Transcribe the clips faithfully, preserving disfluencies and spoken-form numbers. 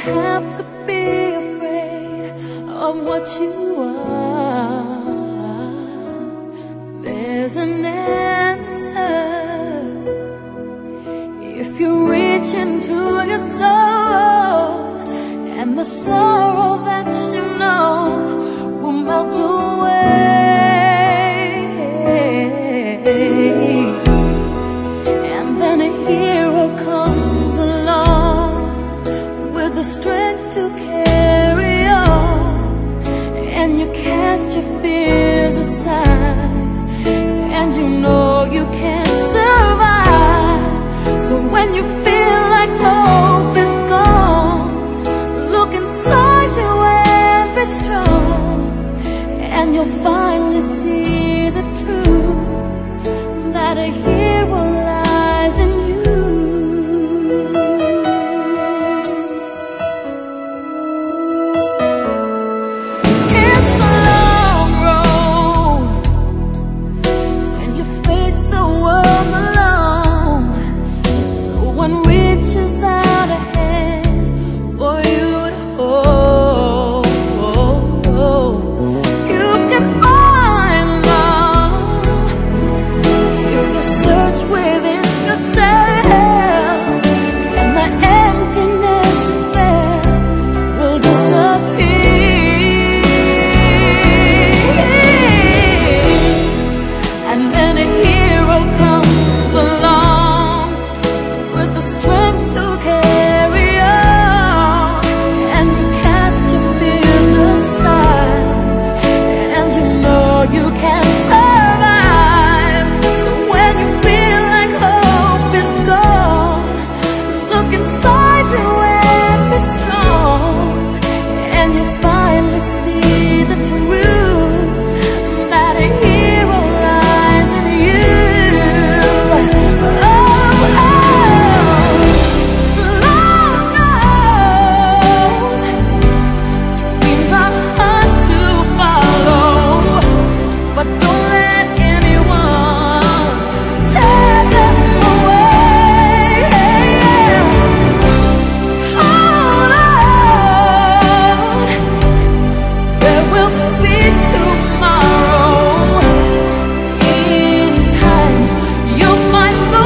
have to be afraid of what you are. There's an answer if you reach into your soul, and the sorrow that you know will melt away. And then a hero comes along with the strength to carry on, and you cast your fears aside, and you know you can't survive. So when you feel like hope is gone, look inside you and be strong, and you'll finally see the truth, that a hero lies in you. It's a long road when you face the world alone. No one reaches out a hand for you to hold. You can find love if you search within yourself, and the emptiness you felt will disappear. And then a hero comes along with the strength to carry on, and you cast your fears aside, and you know you can survive. So when you feel like hope is gone, look inside you and be strong, and you finally see the truth, that a hero lies in you. Oh, oh, Lord knows dreams are hard to follow, but don't let anyone tear them away. Hold on, there will be tomorrow. In time, you'll find the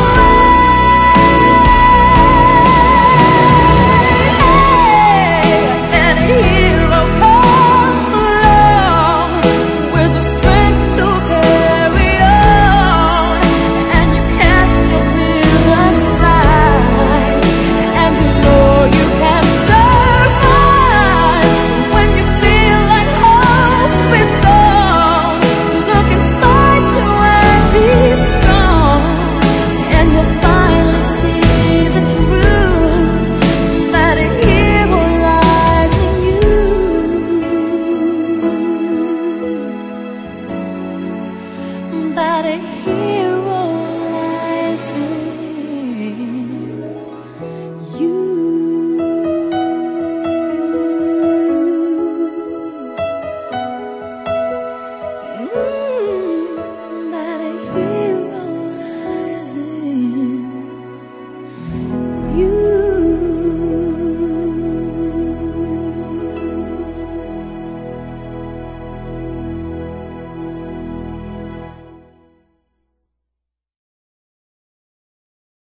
way. And a hero comes along with the strength to carry on, and you cast your fears aside, and you know you can survive. When you feel like hope is gone, look inside you and be strong, and you'll finally see the truth, that a hero lies in you, that a hero lies in you.